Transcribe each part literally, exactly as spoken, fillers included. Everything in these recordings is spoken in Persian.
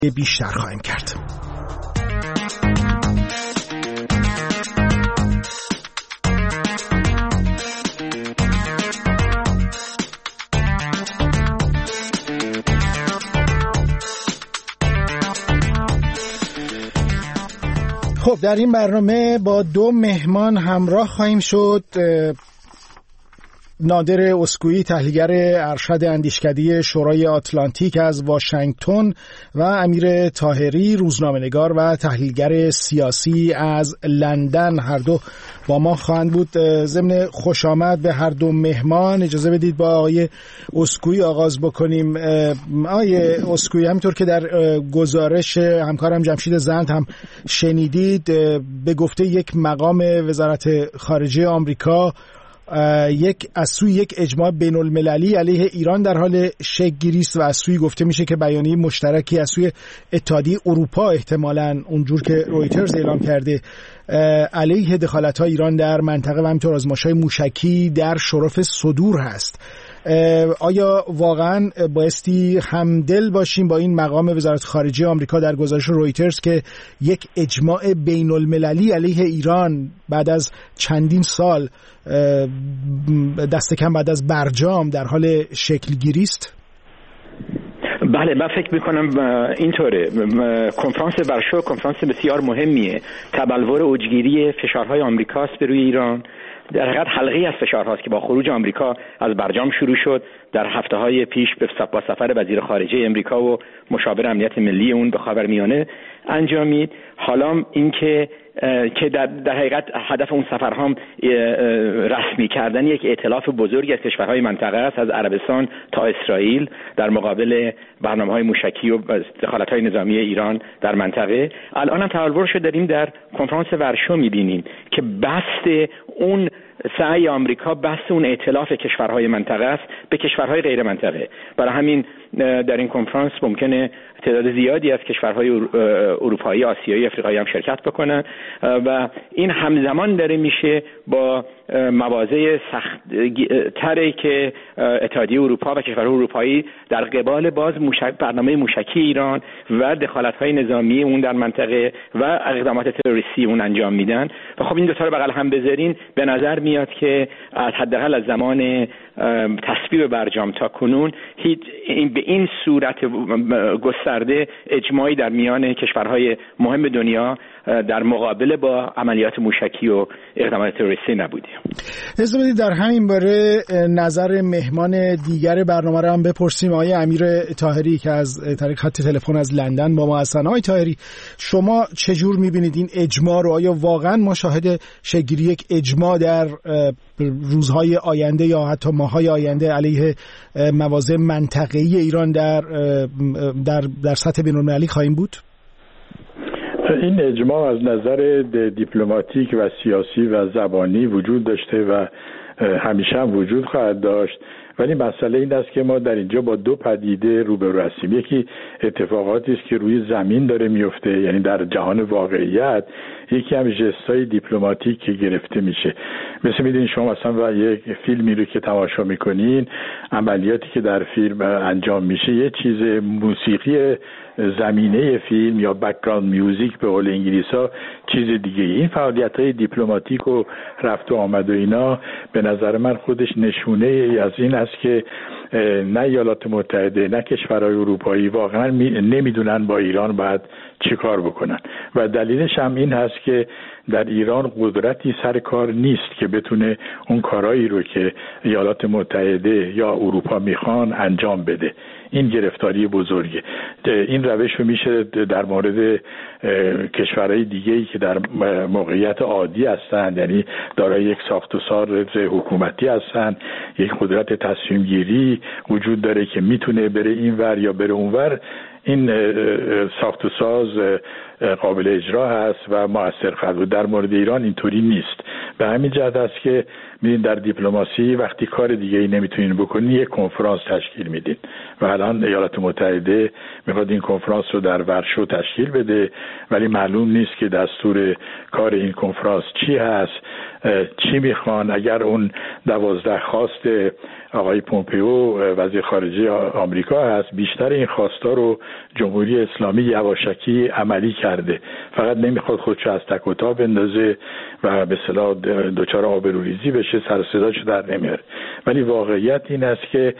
بیشتر خواهیم کرد. خب در این برنامه با دو مهمان همراه خواهیم شد. نادر اسکویی، تحلیلگر ارشد اندیشکده شورای آتلانتیک از واشنگتن و امیر طاهری، روزنامه‌نگار و تحلیلگر سیاسی از لندن، هر دو با ما خواهند بود. ضمن خوش آمد به هر دو مهمان اجازه بدید با آقای اسکویی آغاز بکنیم. آقای اسکویی، همینطور که در گزارش همکارم جمشید زند هم شنیدید، به گفته یک مقام وزارت خارجه آمریکا، یک از سوی یک اجماع بین المللی علیه ایران در حال شکل گیری است و از سوی گفته میشه که بیانیه مشترکی از سوی اتحادیه اروپا، احتمالاً اونجور که رویترز اعلام کرده، علیه دخالت‌های ایران در منطقه و همینطور آزمایش‌های موشکی در شرف صدور هست. آیا واقعاً بایستی همدل باشیم با این مقام وزارت خارجه آمریکا در گزارش رویترز که یک اجماع بین المللی علیه ایران بعد از چندین سال، دست کم بعد از برجام، در حال شکل گیری است؟ بله، من فکر میکنم اینطوره. کنفرانس ورشو کنفرانس بسیار مهمیه. تبلور اوجگیری فشارهای آمریکاست به روی ایران. در حقیقت حلقه‌ای از فشارهاست که با خروج آمریکا از برجام شروع شد، در هفته‌های پیش با سفر وزیر خارجه آمریکا و مشاور امنیت ملی اون به خاورمیانه انجامید. حالا اینکه که در, در حقیقت هدف اون سفرها هم رسمی کردن یک ائتلاف بزرگی از کشورهای منطقه است، از عربستان تا اسرائیل، در مقابل برنامه‌های موشکی و دخالت‌های نظامی ایران در منطقه. الان هم تبلور شد داریم در کنفرانس ورشو می‌بینیم که بسط اون سعی آمریکا، بسط اون ائتلاف کشورهای منطقه است به کشورهای غیر منطقه. برای همین در این کنفرانس ممکنه تعداد زیادی از کشورهای اروپایی، آسیایی، افریقایی هم شرکت بکنن و این همزمان داره میشه با مواضع سخت تری که اتحادیه اروپا و کشورهای اروپایی در قبال باز موشک برنامه موشکی ایران و دخالت‌های نظامی اون در منطقه و اقدامات تروریستی اون انجام میدن. و خب این دو تا رو بغل هم بذارین، به نظر میاد که از حداقل از زمان تصویب برجام تا کنون هیچ این به این صورت گسترده اجماعی در میان کشورهای مهم دنیا در مقابله با عملیات موشکی و اقدامات تروریستی نبودیم. اجازه بدید در همین باره نظر مهمان دیگر برنامه را هم بپرسیم. آقای امیر طاهری که از طریق خط تلفن از لندن با ما هستن. آقای طاهری، شما چجور می‌بینید این اجماع رو؟ آیا واقعا ما شاهد شکل‌گیری یک اجماع در روزهای آینده یا حتی ماه‌های آینده علیه مواضع منطقه‌ای ایران در در در سطح بین‌المللی خواهیم بود؟ این اجماع از نظر دیپلماتیک و سیاسی و زبانی وجود داشته و همیشه هم وجود خواهد داشت، ولی مسئله این است که ما در اینجا با دو پدیده روبرو هستیم. یکی اتفاقاتی است که روی زمین داره میفته، یعنی در جهان واقعیت، یکی هم ژست‌های دیپلماتیک که گرفته میشه. مثل میدونید شما مثلا و یک فیلمی رو که تماشا میکنین، عملیاتی که در فیلم انجام میشه یه چیز موسیقی زمینه فیلم یا بک‌گراند میوزیک به قول انگلیسا چیز دیگه. این فعالیت‌های دیپلماتیک و رفت و آمد و اینا به نظر من خودش نشونه ای از این است که نه ایالات متحده نه کشورهای اروپایی واقعا نمیدونن با ایران باید چه کار بکنن و دلیلش هم این هست که در ایران قدرتی سر کار نیست که بتونه اون کارایی رو که ایالات متحده یا اروپا میخوان انجام بده. این گرفتاری بزرگه. این روش رو میشه در مورد کشورهای دیگه‌ای که در موقعیت عادی هستند، یعنی دارای یک ساخت و ساز حکومتی هستند، یک قدرت تصمیم گیری وجود داره که میتونه بره این ور یا بره اون ور، این ساخت و ساز قابل اجرا هست و مؤثر خواهد بود. در مورد ایران اینطوری نیست. به همین جهت است که می‌بینید در دیپلماسی وقتی کار دیگه ای نمیتونین بکنین یک کنفرانس تشکیل میدین و الان ایالات متحده میخواد این کنفرانس رو در ورشو تشکیل بده، ولی معلوم نیست که دستور کار این کنفرانس چی هست، چی میخوان. اگر اون دوازده خواست آقای پومپئو وزیر خارجه آمریکا هست، بیشتر این خواستا رو جمهوری اسلامی یواشکی عملی کرده، فقط نمیخواد خودشو از تک و تا بندازه و به اصطلاح دچار آبروریزی بشه، سر و صداشو در نمیاره. ولی واقعیت این است که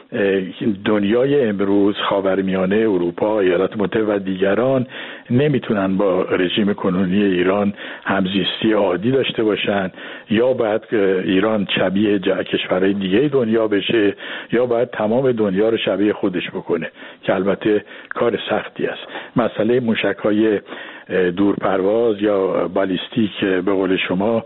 دنیای امروز، خاورمیانه، اروپا، ایالات متحده و دیگران نمیتونن با رژیم کنونی ایران همزیستی عادی داشته باشن. یا باید ایران شبیه کشورهای دیگه دنیا بشه، یا باید تمام دنیا رو شبیه خودش بکنه که البته کار سختی است. مسئله موشک‌های دورپرواز یا بالیستیک به قول شما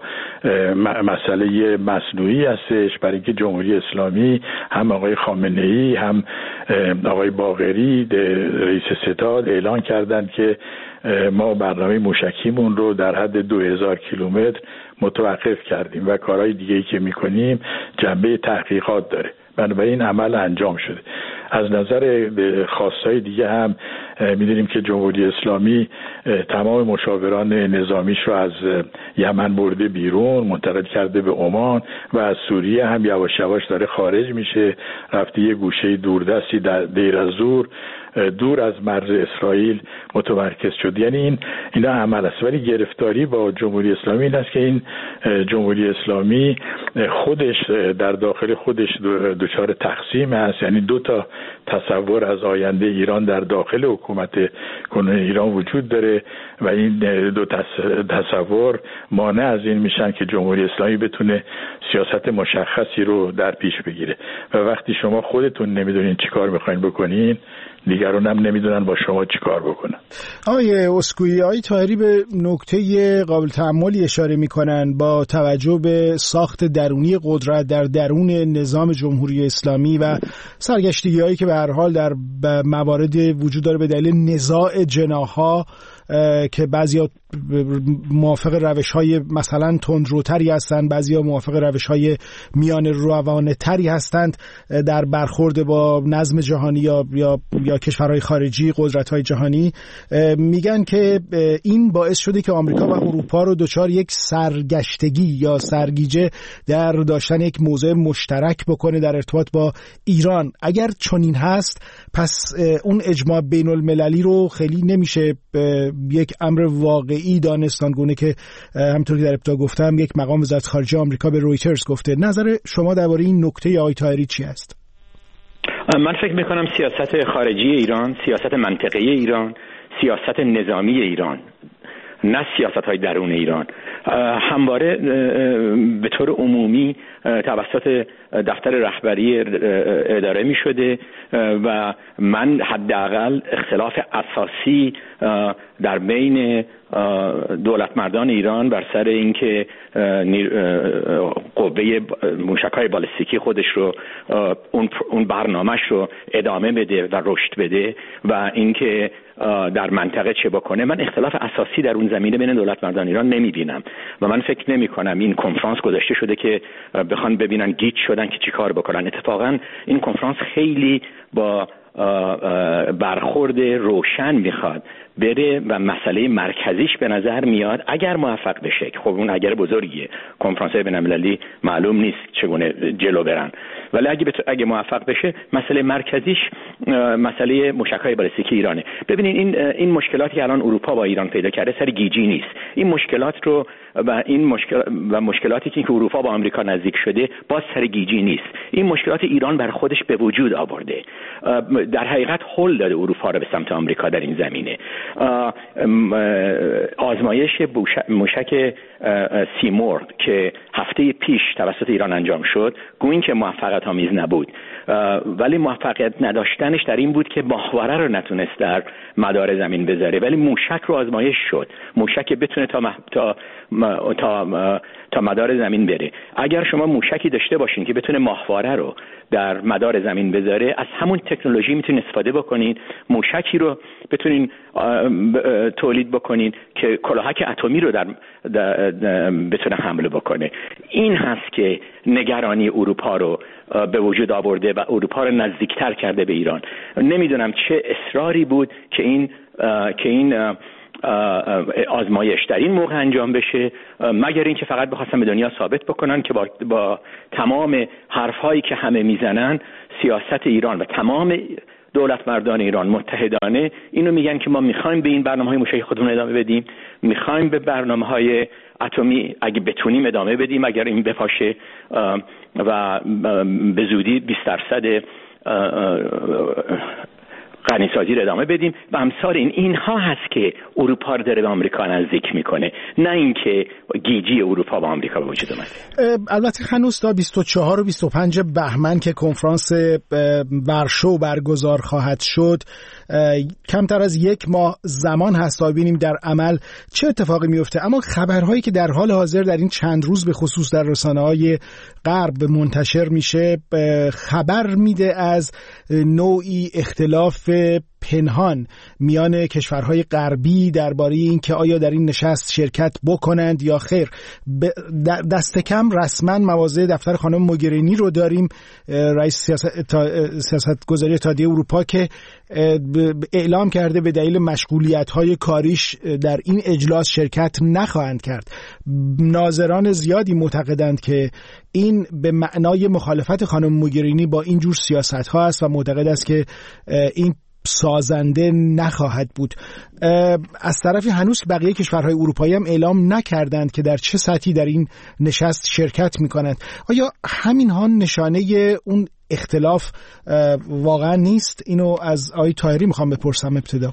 مسئله مصنوعی هستش، برای اینکه جمهوری اسلامی هم آقای خامنه‌ای هم آقای باقری رئیس ستاد اعلان کردند که ما برنامه موشکیمون رو در حد دو هزار کیلومتر متوقف کردیم و کارهای دیگه‌ای که می‌کنیم جنبه تحقیقات داره. بنابراین عمل انجام شده. از نظر خواستای دیگه هم می‌دونیم که جمهوری اسلامی تمام مشاوران نظامیش رو از یمن برده بیرون، منتقل کرده به عمان و از سوریه هم یواش یواش داره خارج میشه، رفته یه گوشه دوردستی در دیر از-زور دور از مرز اسرائیل متمرکز شد. یعنی این اینا عمل است. ولی گرفتاری با جمهوری اسلامی این است که این جمهوری اسلامی خودش در داخل خودش دچار تقسیم است، یعنی دو تا تصور از آینده ایران در داخل حکومت کنونی ایران وجود داره و این دو تصور مانع از این میشن که جمهوری اسلامی بتونه سیاست مشخصی رو در پیش بگیره. و وقتی شما خودتون نمیدونین چیکار میخواین بکنین، دیگران هم نمیدونن با شما چیکار بکنن. آقای اسکوئی، آقای طاهری به نکته قابل تأملی اشاره میکنن با توجه به ساخت درونی قدرت در درون نظام جمهوری اسلامی و سرگشتگی‌هایی که به هر حال در موارد وجود داره به دلیل نزاع جناح‌ها که بعضیا موافق روش‌های مثلا تندروتری هستند، بعضیا موافق روش‌های میان روانه تری هستند در برخورد با نظم جهانی یا یا, یا کشورهای خارجی، قدرت‌های جهانی. میگن که این باعث شده که آمریکا و اروپا رو دچار یک سرگشتگی یا سرگیجه در داشتن یک موضع مشترک بکنه در ارتباط با ایران. اگر چنین هست، پس اون اجماع بین المللی رو خیلی نمیشه یک امر واقعی دانستان، گونه که همونطور که در ابتدا گفتم یک مقام وزارت خارجه آمریکا به رویترز گفته. نظر شما درباره این نکته آقای طاهری چی است؟ من فکر میکنم سیاست خارجی ایران، سیاست منطقه‌ای ایران، سیاست نظامی ایران، نه سیاست‌های درون ایران، همواره به طور عمومی توسط دفتر رهبری اداره می شده و من حداقل اختلاف اساسی در بین دولت مردان ایران بر سر اینکه قوه موشک‌های بالستیکی خودش رو اون برنامه‌اش رو ادامه بده و رشد بده و اینکه در منطقه چه بکنه، من اختلاف اساسی در اون زمینه بین دولت مردان ایران نمی‌بینم و من فکر نمی‌کنم این کنفرانس گذاشته شده که بخوان ببینن گیج شدن که چی کار بکنن. اتفاقا این کنفرانس خیلی با برخورد روشن میخواد بره و مسئله مرکزیش به نظر میاد اگر موفق بشه، خب اون اگر بزرگیه، کنفرانس بین‌المللی معلوم نیست چگونه جلو برن، ولی اگه بت... اگه موفق بشه مسئله مرکزیش مسئله موشک‌های بالستیکی ایرانه. ببینید این این مشکلاتی که الان اروپا با ایران پیدا کرده سر گیجی نیست. این مشکلات رو و این مشکل و مشکلاتی که اروپا با آمریکا نزدیک شده باز سر گیجی نیست. این مشکلات ایران بر خودش به وجود آورده. در حقیقت هل داده اروپا رو به سمت آمریکا در این زمینه. آزمایش موشک سیمرغ که هفته پیش توسط ایران انجام شد، گویین که موفق مسئولیت آمیز نبود، ولی موفقیت نداشتنش در این بود که ماهواره رو نتونست در مدار زمین بذاره، ولی موشک رو آزمایش شد، موشک بتونه تا مح... تا م... تا م... تا مدار زمین بره. اگر شما موشکی داشته باشین که بتونه ماهواره رو در مدار زمین بذاره، از همون تکنولوژی میتونید استفاده بکنین، موشکی رو بتونین تولید بکنین که کلاهک اتمی رو در بتونه حمله بکنه. این هست که نگرانی اروپا رو به وجود آورده و اروپا رو نزدیکتر کرده به ایران. نمیدونم چه اصراری بود که این که این آزمایش در این موقع انجام بشه، مگر اینکه فقط بخواستن به دنیا ثابت بکنن که با, با تمام حرفهایی که همه میزنن سیاست ایران و تمام دولت مردان ایران متحدانه اینو میگن که ما میخوایم به این برنامه‌های موشک خودمون ادامه بدیم، میخوایم به برنامه‌های اتمی اگه بتونیم ادامه بدیم، اگر این بپاشه و به زودی بیست درصد غنیسازی رو ادامه بدیم و امثال این اینها هست که اروپا رو داره به آمریکا نزدیک میکنه، نه اینکه گیجی اروپا با آمریکا به وجود اومده. البته هنوز تا بیست و چهار و بیست و پنج بهمن که کنفرانس ورشو برگزار خواهد شد کمتر از یک ماه زمان هست تا ببینیم در عمل چه اتفاقی میفته. اما خبرهایی که در حال حاضر در این چند روز به خصوص در رسانه‌های غرب منتشر میشه خبر میده از نوعی اختلاف پنهان میان کشورهای غربی درباره اینکه آیا در این نشست شرکت بکنند یا خیر. دست کم رسما مواضع دفتر خانم موگرینی رو داریم، رئیس سیاست, سیاست گذاری اتحادیه اروپا، که اعلام کرده به دلیل مشغولیت‌های کاریش در این اجلاس شرکت نخواهند کرد. ناظران زیادی معتقدند که این به معنای مخالفت خانم موگرینی با این جور سیاست‌ها است و معتقد است که این سازنده نخواهد بود. از طرفی هنوز بقیه کشورهای اروپایی هم اعلام نکردند که در چه سطحی در این نشست شرکت می‌کنند. آیا همین ها نشانه اون اختلاف واقعا نیست؟ اینو از آقای طاهری میخوام بپرسم ابتدا.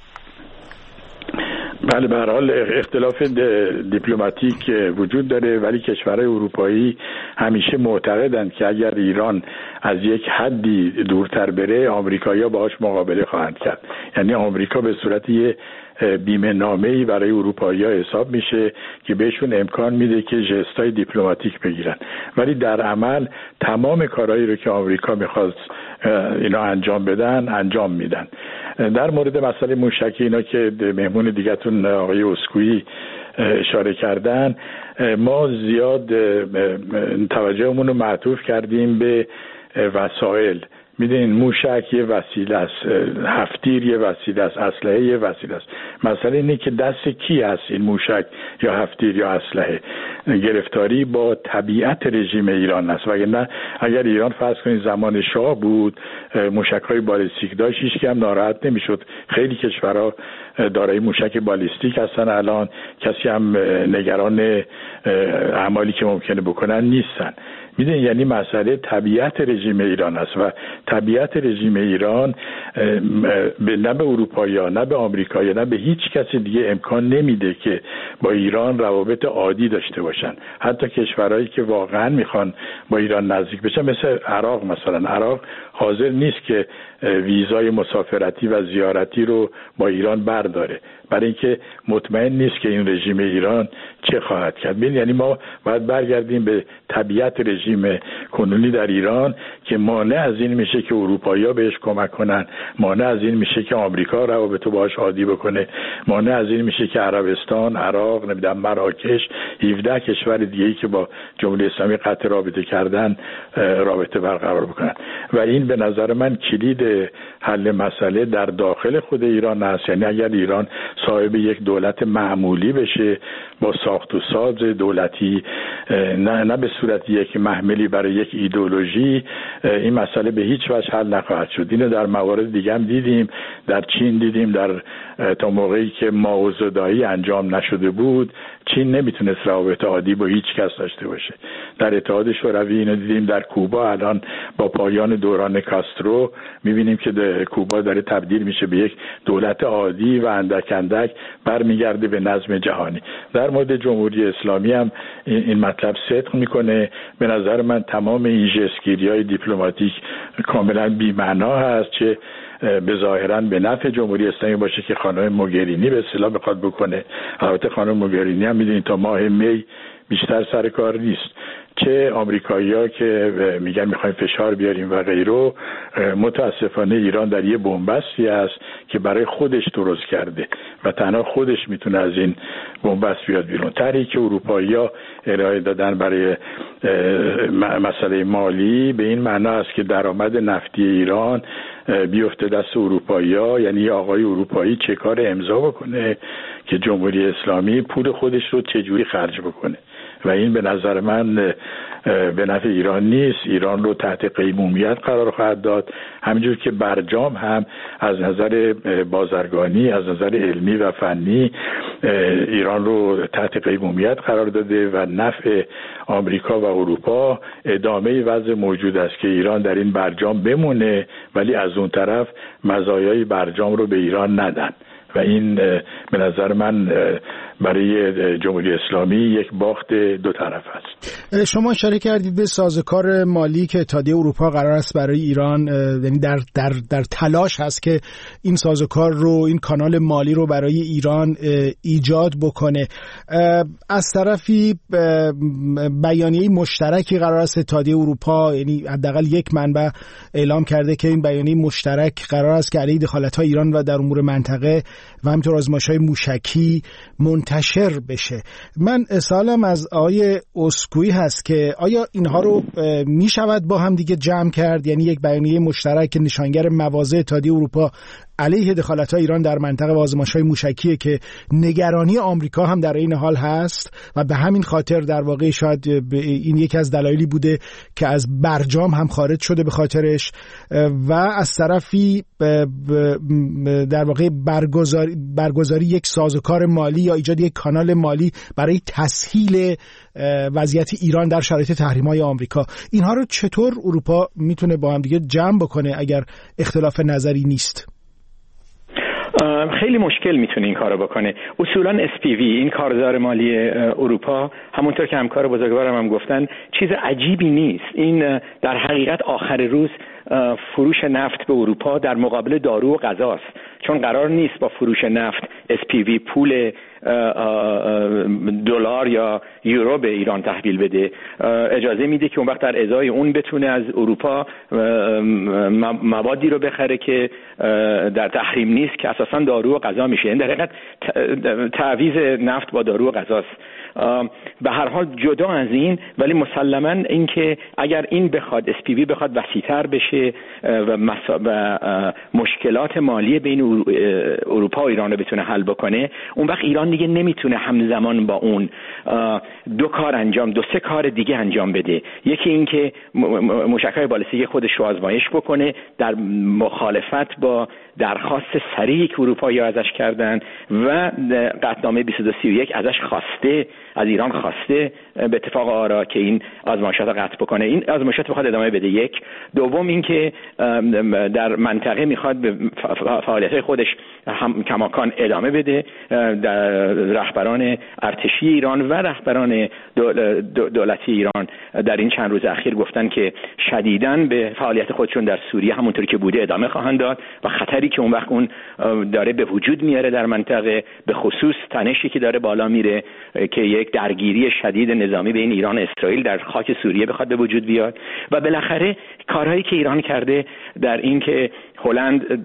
بله، به هر حال اختلاف دیپلماتیک وجود داره، ولی کشورهای اروپایی همیشه معتقدند که اگر ایران از یک حدی دورتر بره آمریکایی‌ها باهاش مقابله خواهند کرد. یعنی آمریکا به صورت یه بیمه نامه‌ای برای اروپایی‌ها حساب میشه که بهشون امکان میده که ژستای دیپلماتیک بگیرن، ولی در عمل تمام کارهایی رو که آمریکا میخواد اینا انجام بدن انجام میدن. در مورد مسئله موشکی اینا که مهمون دیگه‌تون آقای اسکویی اشاره کردن، ما زیاد توجهمون رو معطوف کردیم به وسایل. میدونین موشک یه وسیله است، هفتیر یه وسیله است، اسلحه یه وسیله است. مسئله اینه که دست کی هست این موشک یا هفتیر یا اسلحه. گرفتاری با طبیعت رژیم ایران است. وگرنه اگر ایران فرض کنید زمان شاه بود موشک‌های بالستیک داشت هیچ کی هم ناراحت نمیشد. خیلی کشورها دارای موشک بالستیک هستن الان، کسی هم نگران اعمالی که ممکنه بکنن نیستن. میدونید یعنی مسئله طبیعت رژیم ایران است و طبیعت رژیم ایران به نه به اروپایی‌ها نه به آمریکایی‌ها نه به هیچ کسی دیگه امکان نمیده که با ایران روابط عادی داشته باشن. حتی کشورهایی که واقعا میخوان با ایران نزدیک بشن مثل عراق، مثلا عراق حاضر نیست که ویزای مسافرتی و زیارتی رو با ایران برداره، برای اینکه مطمئن نیست که این رژیم ایران چه خواهد کرد. ببین یعنی ما باید برگردیم به طبیعت رژیم کنونی در ایران که مانع از این میشه که اروپایی‌ها بهش کمک کنن، مانع از این میشه که آمریکا روابط رو باهاش عادی بکنه، مانع از این میشه که عربستان، عراق، نمیدونم مراکش، هفده کشور دیگه‌ای که با جمهوری اسلامی قطع رابطه کردن رابطه برقرار بکنن. و این به نظر من کلید حل مسئله در داخل خود ایران است. یعنی اگر ایران صاحب یک دولت معمولی بشه با ساخت و ساز دولتی، نه نه به صورت یک محملی برای یک ایدئولوژی، این مسئله به هیچ وجه حل نخواهد شد. اینو در موارد دیگه هم دیدیم، در چین دیدیم، در تا موقعی که مائو زدایی انجام نشده بود چین نمیتونست روابط عادی با هیچ کس داشته باشه. در اتحاد شوروی اینو دیدیم، در کوبا الان با پایان دوران کاسترو میبینیم که کوبا داره تبدیل میشه به یک دولت عادی و اندک اندک اندک برمیگرده به نظم جهانی. در مورد جمهوری اسلامی هم این مطلب صدق میکنه. به نظر من تمام این ژستگیری‌های دیپلماتیک کاملا بی‌معنا هست، چه به ظاهرا به نفع جمهوری اسلامی باشه که خانم موگرینی به اصطلاح بخواد بکنه. البته خانم موگرینی هم میدونید تا ماه می بیشتر سر کار نیست، چه آمریکایی‌ها که میگن میخوایم فشار بیاریم و غیره. متاسفانه ایران در یه بنبستی است که برای خودش درست کرده و تنها خودش میتونه از این بنبست بیاد بیرون. طرحی که اروپایی‌ها ارائه دادن برای مسئله مالی به این معنا است که درآمد نفتی ایران بیفته دست اروپایی‌ها، یعنی آقای اروپایی چه کار امضا بکنه که جمهوری اسلامی پول خودش رو چجوری خرج بکنه و این به نظر من به نفع ایران نیست. ایران رو تحت قیمومیت قرار خواهد داد، همینجور که برجام هم از نظر بازرگانی، از نظر علمی و فنی ایران رو تحت قیمومیت قرار داده و نفع آمریکا و اروپا ادامه وضع موجود است که ایران در این برجام بمونه ولی از اون طرف مزایای برجام رو به ایران ندن و این به نظر من برای جمهوری اسلامی یک باخت دو طرف است. شما اشاره کردید به سازوکار مالی که اتحادیه اروپا قرار است برای ایران، یعنی در در در تلاش هست که این سازوکار رو، این کانال مالی رو برای ایران ایجاد بکنه. از طرفی بیانیه مشترکی قرار است اتحادیه اروپا، یعنی حداقل یک منبع اعلام کرده که این بیانیه مشترک قرار است که علیه دخالت‌های ایران و در امور منطقه و همینطور آزمایش‌های موشکی منتشر بشه. من سوالم از آقای اسکوئی هست که آیا اینها رو می شود با هم دیگه جمع کرد، یعنی یک بیانیه مشترک که نشانگر مواضع اتحادیه اروپا علیه دخالت‌های ایران در منطقه و آزمایش‌های موشکیه که نگرانی آمریکا هم در این حال هست و به همین خاطر در واقع شاید این یکی از دلایلی بوده که از برجام هم خارج شده به خاطرش و از طرفی در واقع برگزاری, برگزاری یک سازوکار مالی یا ایجاد یک کانال مالی برای تسهیل وضعیت ایران در شرایط تحریم‌های آمریکا. اینها رو چطور اروپا میتونه با هم دیگه جمع بکنه اگر اختلاف نظری نیست؟ خیلی مشکل میتونه این کارو بکنه. اصولاً اس پی وی، این کارزار مالی اروپا، همونطور که همکار بزرگوارم هم گفتن، چیز عجیبی نیست. این در حقیقت آخر روز فروش نفت به اروپا در مقابل دارو و غذاست، چون قرار نیست با فروش نفت اس پی وی پول دلار یا یورو به ایران تحویل بده. اجازه میده که اون وقت در ازای اون بتونه از اروپا موادی رو بخره که در تحریم نیست که اساساً دارو و غذا میشه. این در حقیقت تعویض نفت با دارو و غذاست. به هر حال جدا از این، ولی مسلماً این که اگر این بخواد اس پی وی بخواد وسیع‌تر بشه و, و مشکلات مالی بین اروپا و ایران رو بتونه حل بکنه، اون وقت ایران دیگه نمیتونه همزمان با اون دو کار انجام دو سه کار دیگه انجام بده. یکی این که موشک‌های بالستیک خودش رو آزمایش بکنه در مخالفت با درخواست صریحی که اروپایی‌ها ازش کردن و قطعنامه بیست و دو سی و یک ازش خواسته، از ایران خواسته به اتفاق آرا که این آزمایشات رو قطع بکنه. این آزمایشات بخواد ادامه بده. یک دوم این که در منطقه میخواد به فعالیت‌های خودش هم کماکان ادامه بده. در رهبران ارتشی ایران و رهبران دولتی ایران در این چند روز اخیر گفتن که شدیداً به فعالیت خودشون در سوریه همونطوری که بوده ادامه خواهند داد و خطری که اون وقت اون داره به وجود میاره در منطقه، به خصوص تنشی که داره بالا میره که یک درگیری شدید نظامی بین ایران و اسرائیل در خاک سوریه بخواد به وجود بیاد. و بالاخره کارهایی که ایران کرده در این که هلند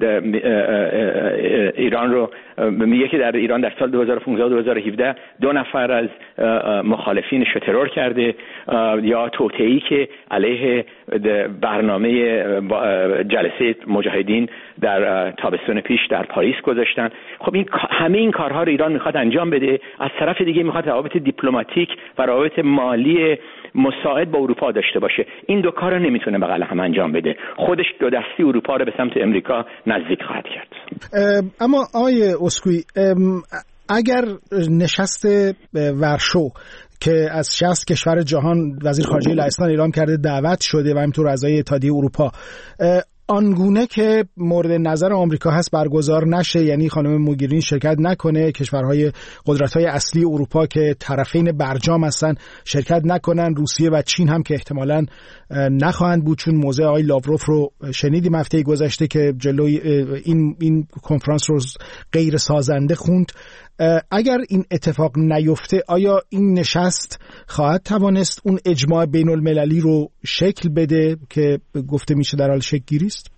ایران رو میگه که در ایران در سال دو هزار و پانزده و دو هزار و هفده دو نفر از مخالفینش رو ترور کرده، یا توطئه‌ای که علیه برنامه جلسه مجاهدین در تابستون پیش در پاریس گذاشتن. خب این همه این کارها رو ایران میخواد انجام بده. از طرف دیگه میخواد روابط دیپلماتیک و روابط مالی مساعد با اروپا داشته باشه. این دو کار رو نمیتونه بغل هم انجام بده. خودش دو دستی اروپا رو به سمت امریکا نزدیک خواهد کرد. اما آقای اسکوئی، اگر نشست ورشو که از شصت کشور جهان وزیر خارجه لهستان اعلام کرده دعوت شده و همینطور اعضای اتحادیه اروپا، آنگونه که مورد نظر آمریکا هست برگزار نشه، یعنی خانم موگرینی شرکت نکنه، کشورهای قدرت‌های اصلی اروپا که طرفین برجام هستن شرکت نکنن، روسیه و چین هم که احتمالاً نخواهند بود، چون موضع آقای لاوروف رو شنیدیم هفته گذشته که جلوی این این کنفرانس رو غیر سازنده خوند. اگر این اتفاق نیفته آیا این نشست خواهد توانست اون اجماع بین المللی رو شکل بده که گفته میشه در حال شکل گیری است؟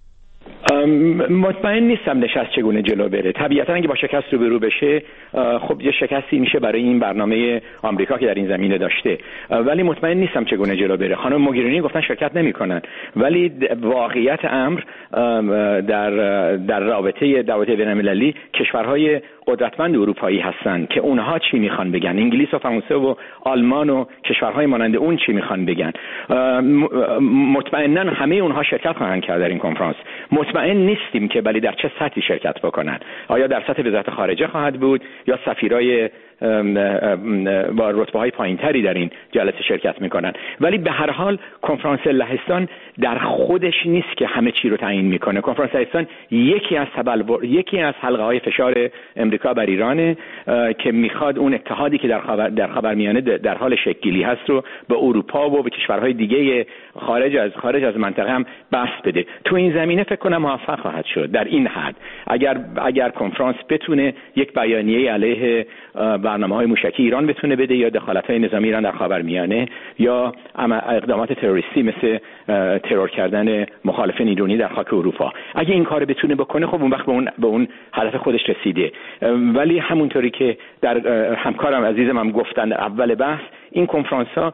مطمئن نیستم نشست چگونه جلو بره. طبیعتا اگه با شکست روبرو بشه خب یه شکستی میشه برای این برنامه آمریکا که در این زمینه داشته، ولی مطمئن نیستم چگونه جلو بره. خانم موگرینی گفتن شرکت نمیکنن، ولی واقعیت امر در در رابطه رابطه بین‌المللی کشورهای قدرتمند اروپایی هستن که اونها چی میخوان بگن، انگلیس و فرانسه و آلمان و کشورهای مانند اون چی میخوان بگن. مطمئنا همه اونها شرکت خواهند کرد در این کنفرانس. مطمئن نیستیم که ولی در چه سطحی شرکت بکنن، آیا در سطح وزارت خارجه خواهد بود یا سفیرای با رتبه‌های پایینتری در این جلسه شرکت میکنن. ولی به هر حال کنفرانس لهستان در خودش نیست که همه چی رو تعیین میکنه. کنفرانس لهستان یکی از تبلور یکی از حلقه‌های فشار امریکا بر ایرانه که میخواد اون اتحادی که در خاور در خاورمیانه در حال شکل‌گیری هست رو به اروپا و به کشورهای دیگه خارج از خارج از منطقه هم بسط بده. تو این زمینه فکر کنم موفق خواهد شد در این حد اگر اگر کنفرانس بتونه یک بیانیه علیه برنامه‌های موشکی ایران بتونه بده یا دخالت‌های نظامی ایران در خاورمیانه یا اقدامات تروریستی مثل ترور کردن مخالفین ایرانی در خاک اروپا. اگه این کارو بتونه بکنه خب اون وقت به اون به اون هدف خودش رسیده. ولی همونطوری که در همکارم عزیزم هم گفتن در اول بحث، این کنفرانس‌ها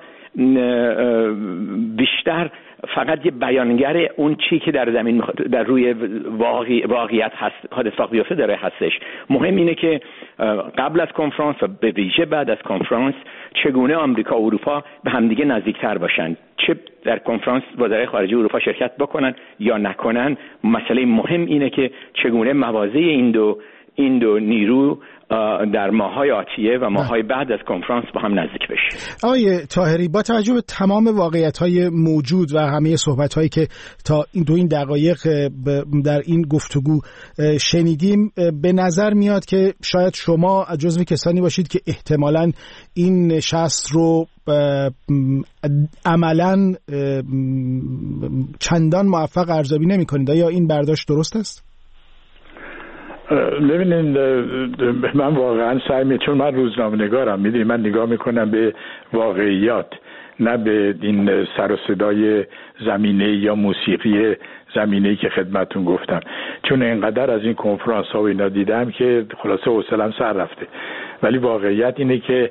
بیشتر فقط یه بیانگر اون چی که در زمین در روی واقعی واقعیت هست اتفاق بیفته داره هستش. مهم اینه که قبل از کنفرانس و به ویژه بعد از کنفرانس چگونه آمریکا و اروپا به همدیگه نزدیکتر باشن، چه در کنفرانس وزرای خارجه اروپا شرکت بکنن یا نکنن. مسئله مهم اینه که چگونه موازی این دو این دو نیرو در ماه‌های آتیه و ماه‌های بعد از کنفرانس با هم نزدیک بشه. آقای طاهری، با توجه به تمام واقعیت‌های موجود و همه صحبت‌هایی که تا این دو این دقایق در این گفتگو شنیدیم، به نظر میاد که شاید شما جزو کسانی باشید که احتمالاً این نشست رو عملاً چندان موفق ارزیابی نمی‌کنید. آیا این برداشت درست است؟ ببینید من واقعا سعی می چون من روزنامه‌نگارم، میدونید من نگاه میکنم به واقعیات نه به این سر و صدای زمینه یا موسیقی زمینه‌ای که خدمتون گفتم، چون اینقدر از این کنفرانس ها و اینا دیدم که خلاصه حوصله‌ام سر رفته. ولی واقعیت اینه که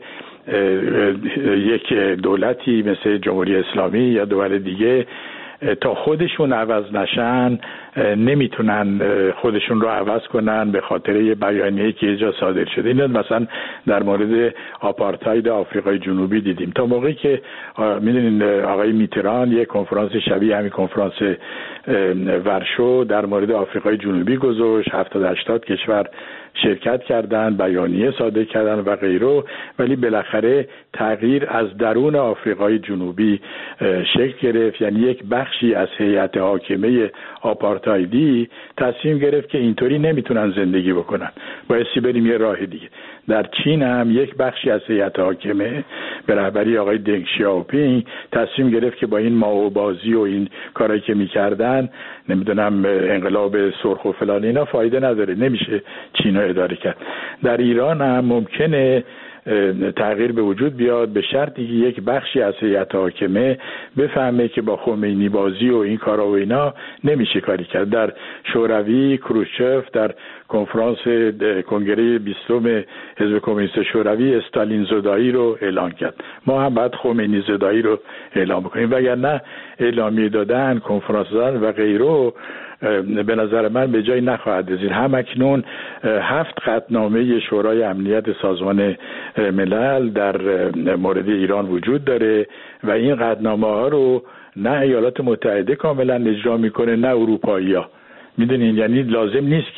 یک دولتی مثل جمهوری اسلامی یا دول دیگه تا خودشون عوض نشن نمیتونن خودشون رو عوض کنن به خاطر یه بیانیه‌ای که یه جا صادر شده. این مثلا در مورد آپارتاید آفریقای جنوبی دیدیم. تا موقعی که میدونین آقای میتران یه کنفرانس شبیه همین کنفرانس ورشو در مورد آفریقای جنوبی گذاشت، هفتاد هشتاد کشور شرکت کردن، بیانیه صادر کردن و غیره، ولی بالاخره تغییر از درون آفریقای جنوبی شکل گرفت. یعنی یک بخشی از هیئت حاکمه آپارتایدی تصمیم گرفت که اینطوری نمیتونن زندگی بکنن، بایستی بریم یه راه دیگه. در چین هم یک بخشی از هیئت حاکمه به رهبری آقای دنگ شیائوپینگ تصمیم گرفت که با این مائو بازی و این کارایی که میکردن، نمیدونم انقلاب سرخ و فلان، اینا فایده نداره، نمیشه چین رو اداره کرد. در ایران هم ممکنه تغییر به وجود بیاد به شرطی که یک بخشی از هیئت حاکمه بفهمه که با خمینی بازی و این کارا و اینا نمیشه کاری کرد. در شوروی کروشچف در کنفرانس کنگره بیستم حزب کمونیست شوروی استالین زدایی رو اعلان کرد. ما هم بعد خمینی زدایی رو اعلام بکنیم، وگرنه اعلامیه دادن، کنفرانس دادن و غیره به نظر من به جای نخواهد رسید. هم اکنون هفت قطعنامه شورای امنیت سازمان ملل در مورد ایران وجود داره و این قطعنامه ها رو نه ایالات متحده کاملا اجرا میکنه نه اروپایی ها. میدونین، یعنی لازم نیست که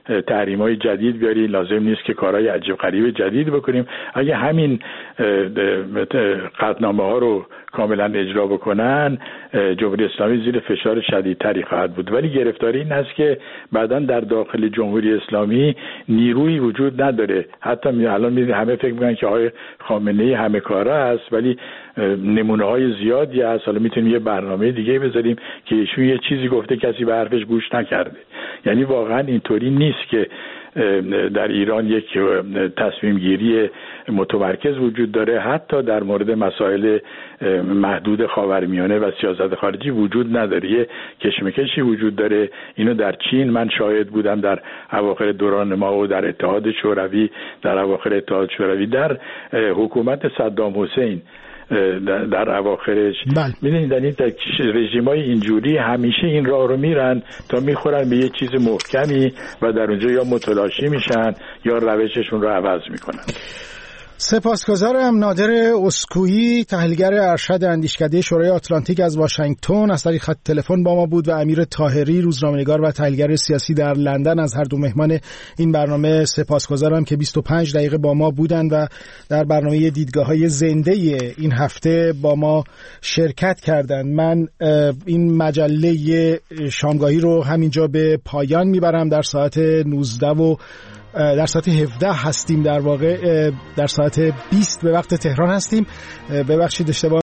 تحریم‌های جدید بیاریم، لازم نیست که کارهای عجیب غریب جدید بکنیم. اگه همین قطعنامه‌ها رو کاملا اجرا بکنن، جمهوری اسلامی زیر فشار شدیدتری خواهد بود. ولی گرفتاری این است که بعداً در داخل جمهوری اسلامی نیروی وجود نداره. حتی الان همه فکر می‌کنن که آقای خامنه‌ای همه کاره است، ولی نمونه‌های زیادی هست. حالا میتونیم یه برنامه دیگه بذاریم که ایشون یه چیزی گفته کسی به حرفش گوش نکرده. یعنی واقعا اینطوری نیست که در ایران یک تصمیم گیری متمرکز وجود داره. حتی در مورد مسائل محدود خاورمیانه و سیاست خارجی وجود نداره. یه کشمکشی وجود داره. اینو در چین من شاهد بودم در اواخر دوران ما و در اتحاد شوروی، در اواخر اتحاد شوروی، در حکومت صدام حسین در اواخرش. میدونید در این رژیم‌های اینجوری همیشه این راه رو میرن تا میخورن به یه چیز محکمی و در اونجا یا متلاشی میشن یا روششون رو عوض میکنن. سپاسگزارم. نادر اسکویی، تحلیلگر ارشد اندیشکده شورای آتلانتیک از واشنگتن، از طریق خط تلفن با ما بود و امیر طاهری، روزنامه‌نگار و تحلیلگر سیاسی در لندن، از هر دو مهمان این برنامه سپاسگزارم که بیست و پنج دقیقه با ما بودند و در برنامه دیدگاه‌های زنده این هفته با ما شرکت کردند. من این مجله شامگاهی رو همینجا به پایان میبرم. در ساعت نوزده و در ساعت هفده هستیم، در واقع در ساعت بیست به وقت تهران هستیم. ببخشید اشتباه